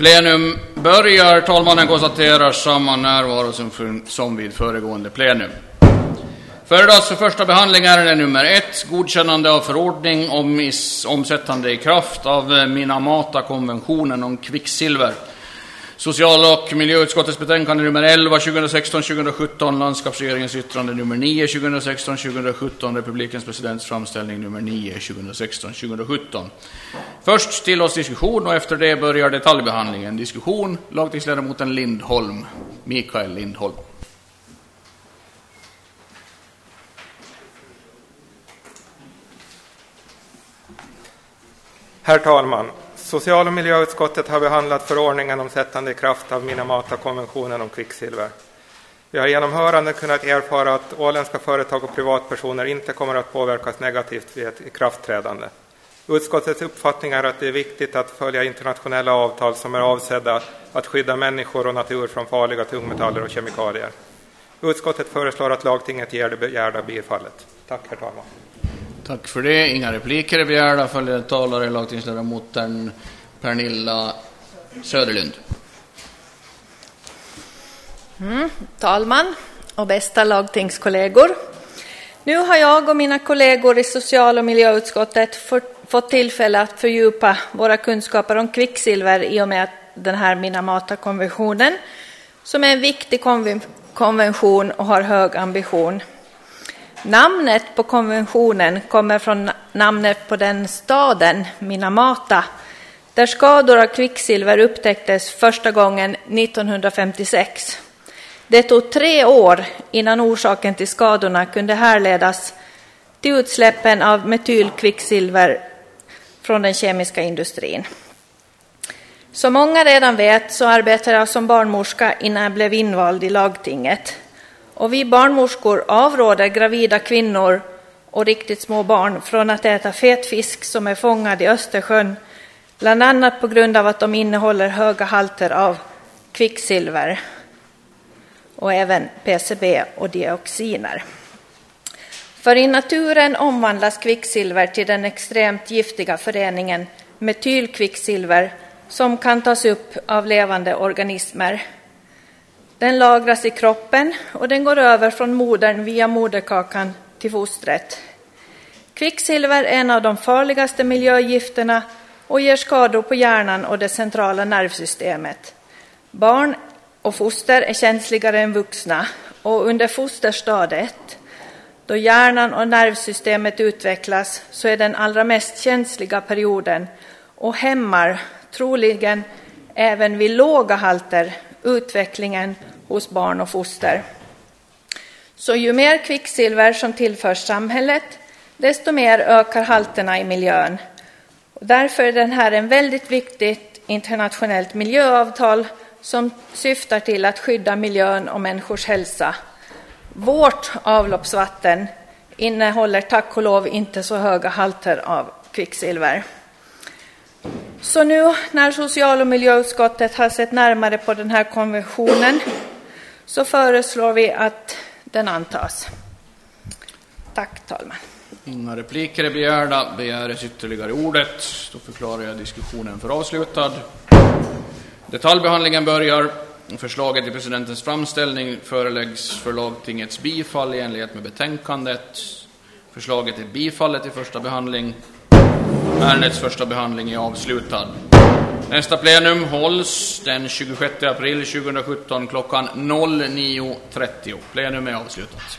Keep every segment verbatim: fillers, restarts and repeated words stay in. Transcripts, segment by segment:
Plenum börjar. Talmannen konstaterar samma närvaro som, som vid föregående plenum. Föredags för första behandling är nummer ett. Godkännande av förordning om is, omsättande i kraft av Minamata-konventionen om kvicksilver. Social- och miljöutskottets betänkande nummer elva tjugohundrasexton tjugosjutton, landskapsregeringens yttrande nummer nio tjugohundrasexton tjugosjutton, republikens presidents framställning nummer nio tjugohundrasexton tjugosjutton. Först till oss diskussion och efter det börjar detaljbehandlingen. Diskussion, lagtingsledamoten Lindholm, Mikael Lindholm. Herr talman! Social- och miljöutskottet har behandlat förordningen om sättande i kraft av Minamata-konventionen om kvicksilver. Vi har genom hörande kunnat erfara att åländska företag och privatpersoner inte kommer att påverkas negativt vid ett ikraftträdande. Utskottets uppfattning är att det är viktigt att följa internationella avtal som är avsedda att skydda människor och natur från farliga tungmetaller och kemikalier. Utskottet föreslår att lagtinget ger det begärda bifallet. Tack, herr talman. Tack för det. Inga repliker är begärda. Följande talare lagtingsledamoten Pernilla Söderlund. Mm, talman och bästa lagtingskollegor. Nu har jag och mina kollegor i social- och miljöutskottet för, fått tillfälle att fördjupa våra kunskaper om kvicksilver i och med den här Minamata-konventionen, som är en viktig konven- konvention och har hög ambition. Namnet på konventionen kommer från namnet på den staden, Minamata, där skador av kvicksilver upptäcktes första gången nittonhundrafemtiosex. Det tog tre år innan orsaken till skadorna kunde härledas till utsläppen av metylkvicksilver från den kemiska industrin. Som många redan vet så arbetade jag som barnmorska innan jag blev invald i lagtinget. Och vi barnmorskor avråder gravida kvinnor och riktigt små barn från att äta fet fisk som är fångad i Östersjön, bland annat på grund av att de innehåller höga halter av kvicksilver och även P C B och dioxiner. För i naturen omvandlas kvicksilver till den extremt giftiga föreningen metylkvicksilver som kan tas upp av levande organismer. Den lagras i kroppen och den går över från modern via moderkakan till fostret. Kvicksilver är en av de farligaste miljögifterna och ger skador på hjärnan och det centrala nervsystemet. Barn och foster är känsligare än vuxna och under fosterstadiet, då hjärnan och nervsystemet utvecklas, så är den allra mest känsliga perioden och hämmar troligen även vid låga halter utvecklingen hos barn och foster. Så ju mer kvicksilver som tillförs samhället, desto mer ökar halterna i miljön. Och därför är den här en väldigt viktigt internationellt miljöavtal som syftar till att skydda miljön och människors hälsa. Vårt avloppsvatten innehåller tack och lov inte så höga halter av kvicksilver. Så nu när social- och miljöutskottet har sett närmare på den här konventionen så föreslår vi att den antas. Tack, talman. Inga repliker är begärda. Begäres ytterligare ordet. Då förklarar jag diskussionen för avslutad. Detaljbehandlingen börjar. Förslaget i presidentens framställning föreläggs för lagtingets bifall i enlighet med betänkandet. Förslaget är bifallet i första behandling. Ärendets första behandling är avslutad. Nästa plenum hålls den tjugosjätte april tjugosjutton klockan nio trettio. Plenum är avslutat.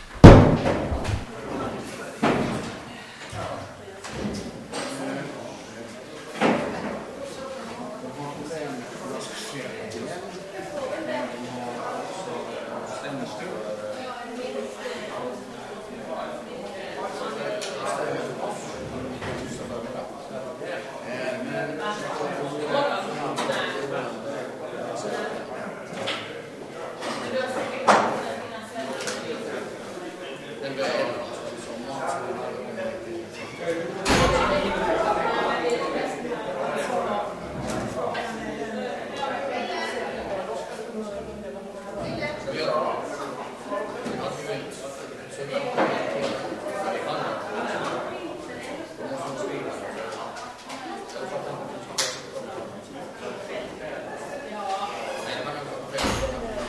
Thank you.